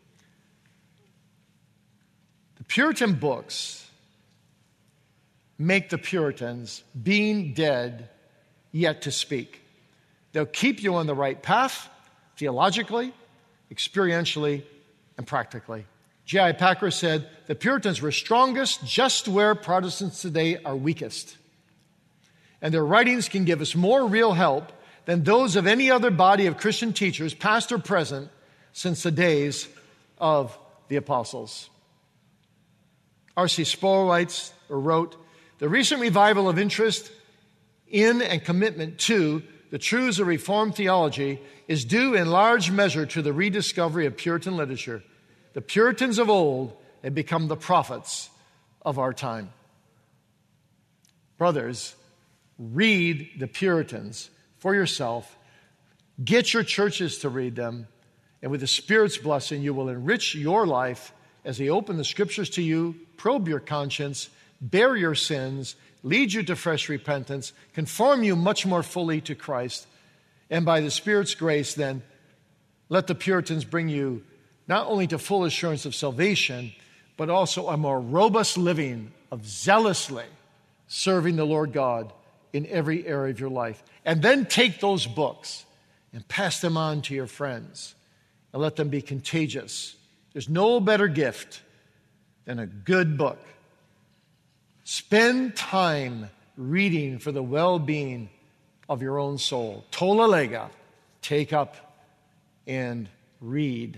the Puritan books make the Puritans, being dead, yet to speak. They'll keep you on the right path, theologically, experientially, and practically. J I Packer said, the Puritans were strongest just where Protestants today are weakest. And their writings can give us more real help than those of any other body of Christian teachers, past or present, since the days of the apostles. R C Sproul writes, or wrote, the recent revival of interest in and commitment to the truths of Reformed theology is due in large measure to the rediscovery of Puritan literature. The Puritans of old had become the prophets of our time. Brothers, read the Puritans for yourself. Get your churches to read them. And with the Spirit's blessing, you will enrich your life as they open the Scriptures to you, probe your conscience, bear your sins, lead you to fresh repentance, conform you much more fully to Christ. And by the Spirit's grace, then, let the Puritans bring you not only to full assurance of salvation, but also a more robust living of zealously serving the Lord God in every area of your life. And then take those books and pass them on to your friends and let them be contagious. There's no better gift than a good book Spend time reading for the well-being of your own soul. Tola lega, take up and read.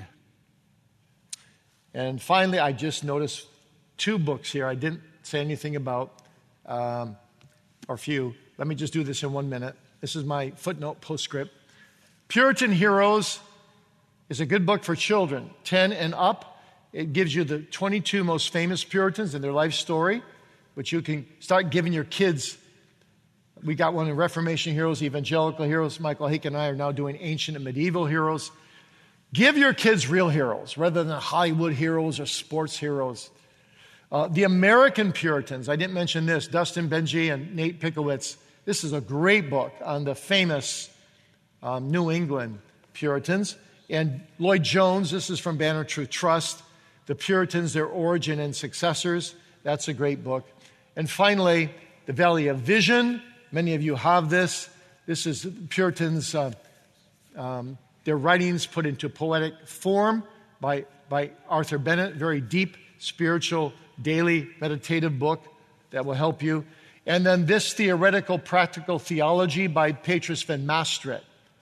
And finally, I just noticed two books here I didn't say anything about, um, or few. Let me just do this in one minute. This is my footnote postscript. Puritan Heroes is a good book for children, ten and up. It gives you the twenty-two most famous Puritans and their life story, which you can start giving your kids. We got one in Reformation Heroes, Evangelical Heroes. Michael Hake and I are now doing Ancient and Medieval Heroes. Give your kids real heroes rather than Hollywood heroes or sports heroes. Uh, the American Puritans, I didn't mention this, Dustin Benji and Nate Pickowitz. This is a great book on the famous um, New England Puritans. And Lloyd Jones, this is from Banner Truth Trust, The Puritans, Their Origin and Successors. That's a great book. And finally, The Valley of Vision. Many of you have this. This is Puritans, uh, um, their writings put into poetic form by, by Arthur Bennett. Very deep, spiritual, daily meditative book that will help you. And then this Theoretical Practical Theology by Petrus van Mastricht.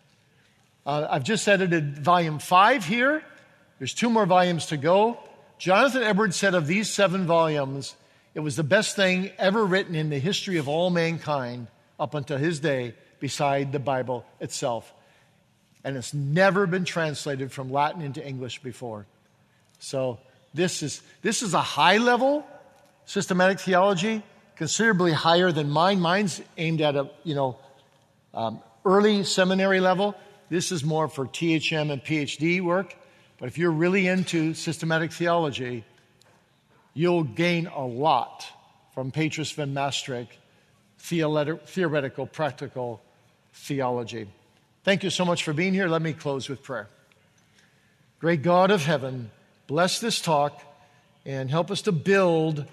Uh, I've just edited volume five here. There's two more volumes to go. Jonathan Edwards said of these seven volumes, it was the best thing ever written in the history of all mankind up until his day, beside the Bible itself. And it's never been translated from Latin into English before. So this is this is a high-level systematic theology, considerably higher than mine. Mine's aimed at a you know um, early seminary level. This is more for T H M and P H D work. But if you're really into systematic theology, you'll gain a lot from Petrus van Mastricht, Theoretical Practical Theology. Thank you so much for being here. Let me close with prayer. Great God of heaven, bless this talk and help us to build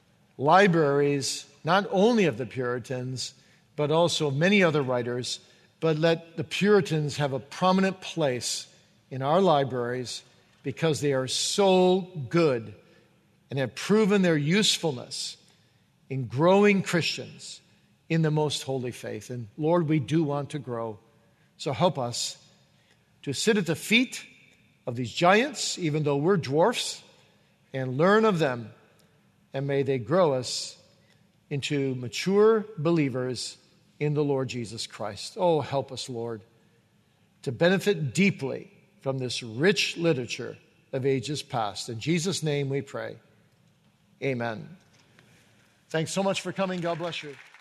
libraries, not only of the Puritans, but also of many other writers. But let the Puritans have a prominent place in our libraries because they are so good and have proven their usefulness in growing Christians in the most holy faith. And Lord, we do want to grow. So help us to sit at the feet of these giants, even though we're dwarfs, and learn of them. And may they grow us into mature believers in the Lord Jesus Christ. Oh, help us, Lord, to benefit deeply from this rich literature of ages past. In Jesus' name we pray. Amen. Thanks so much for coming. God bless you.